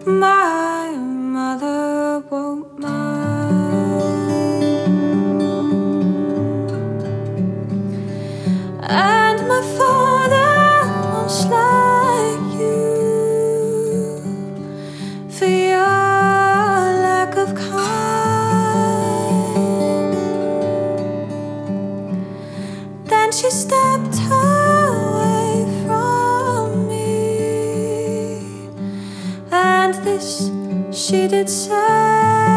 My mother won't mind, and my father won't slight you for your lack of kind. Then she stepped away from me, and this she did say: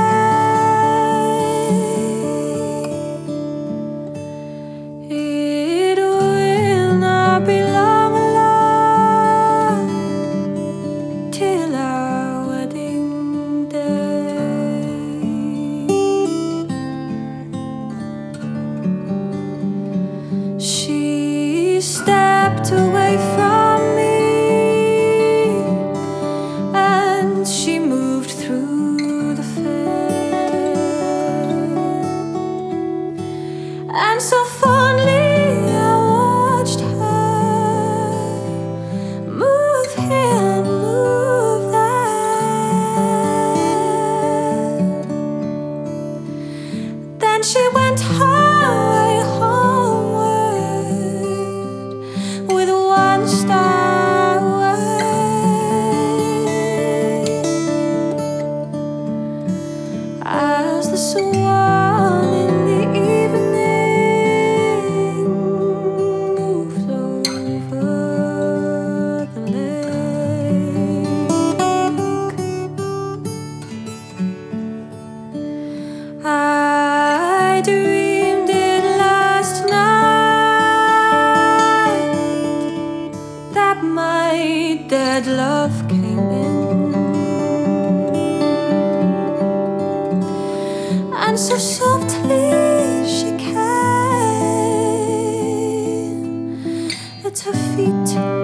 it will not be long, love, till our wedding day. She stepped away from me, and she moved through the field, and so fondly I watched her move here and move there. Then she went her way homeward with one star away, as the swan in the evening moves over the lake. I dreamed it last night that my dead love came in, and so softly she came that her feet